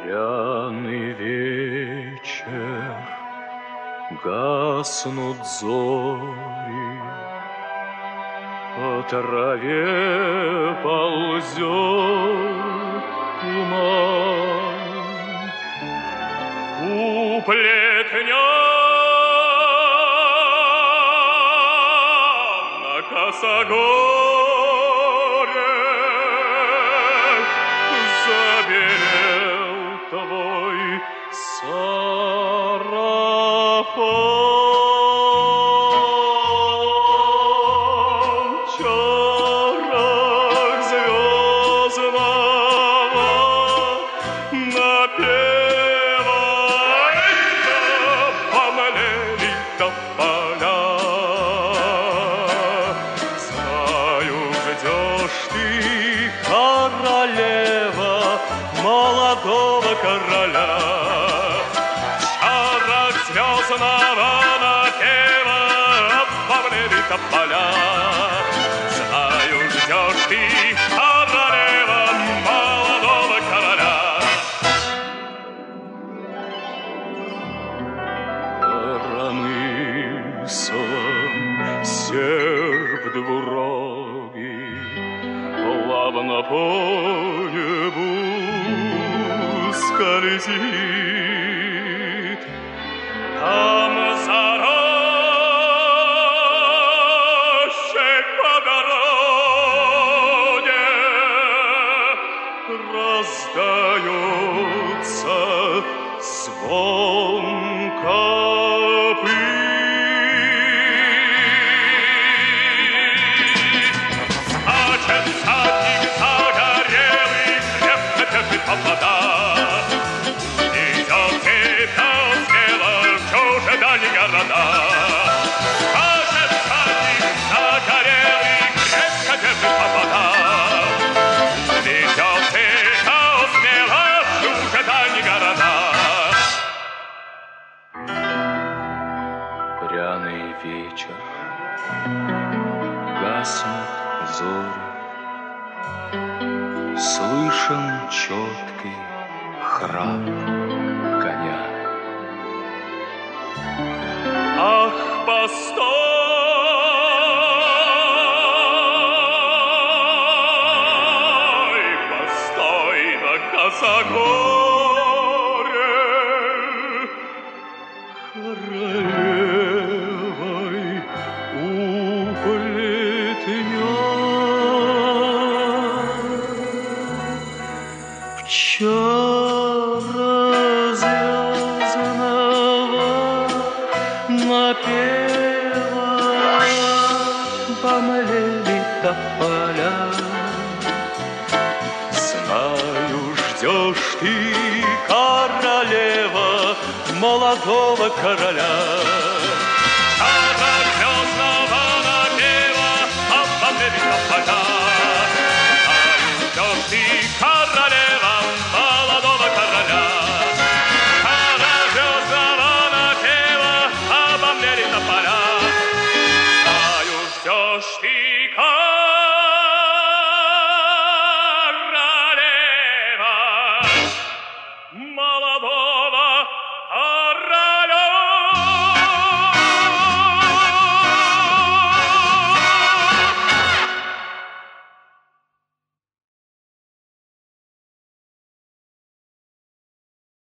Пряный вечер, гаснут зори, по траве ползет туман. Куплет на косогоре забелел твой сарафан. Чарах звездного напева помлели тополя. Знаю, ждешь ты королева, молодого короля. Чарах звездного напева помлели тополя. Знаю, ждешь ты королева, молодого короля. Коромыслом серп двурогий плавно по небу скользит. Там за рощей по дороге раздается звон копыт. Скачет всадник загорелый, крепко держит повода. Идет цепью смело в чужие города. Скачет всадник загорелый, крепко держит повода. Идет цепью смело в чужие города. Пряный вечер, гаснут зори, слышен четкий храп коня. Ах, постой, постой на косогоре, королевой уплетня. Чара звездного напева помлели тополя. Знаю, ждешь ты королева, молодого короля.